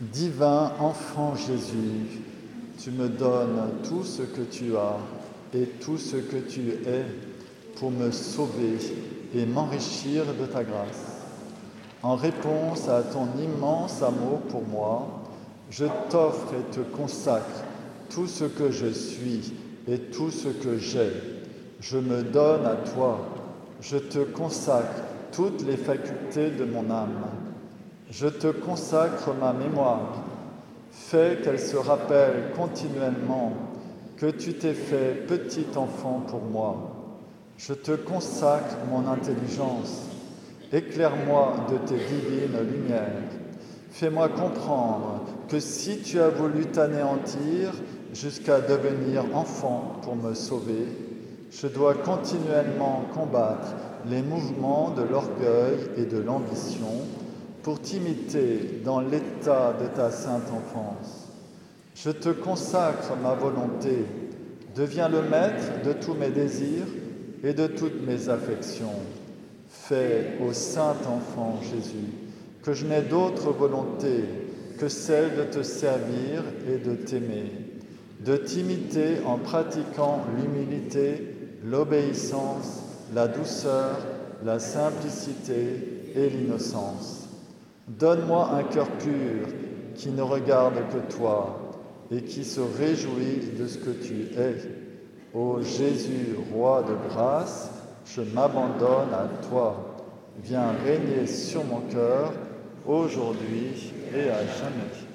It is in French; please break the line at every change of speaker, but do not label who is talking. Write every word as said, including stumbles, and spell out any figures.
Divin enfant Jésus, tu me donnes tout ce que tu as et tout ce que tu es pour me sauver et m'enrichir de ta grâce. En réponse à ton immense amour pour moi, je t'offre et te consacre tout ce que je suis et tout ce que j'ai. Je me donne à toi. Je te consacre toutes les facultés de mon âme. Je te consacre ma mémoire. Fais qu'elle se rappelle continuellement que tu t'es fait petit enfant pour moi. Je te consacre mon intelligence. Éclaire-moi de tes divines lumières. Fais-moi comprendre que si tu as voulu t'anéantir jusqu'à devenir enfant pour me sauver, je dois continuellement combattre les mouvements de l'orgueil et de l'ambition pour t'imiter dans l'état de ta sainte enfance. Je te consacre ma volonté. Deviens le maître de tous mes désirs et de toutes mes affections. Fais, ô saint enfant Jésus, que je n'ai d'autre volonté que celle de te servir et de t'aimer, de t'imiter en pratiquant l'humilité, l'obéissance, la douceur, la simplicité et l'innocence. Donne-moi un cœur pur qui ne regarde que toi et qui se réjouit de ce que tu es. Ô Jésus, roi de grâce, je m'abandonne à toi. Viens régner sur mon cœur, aujourd'hui et à jamais.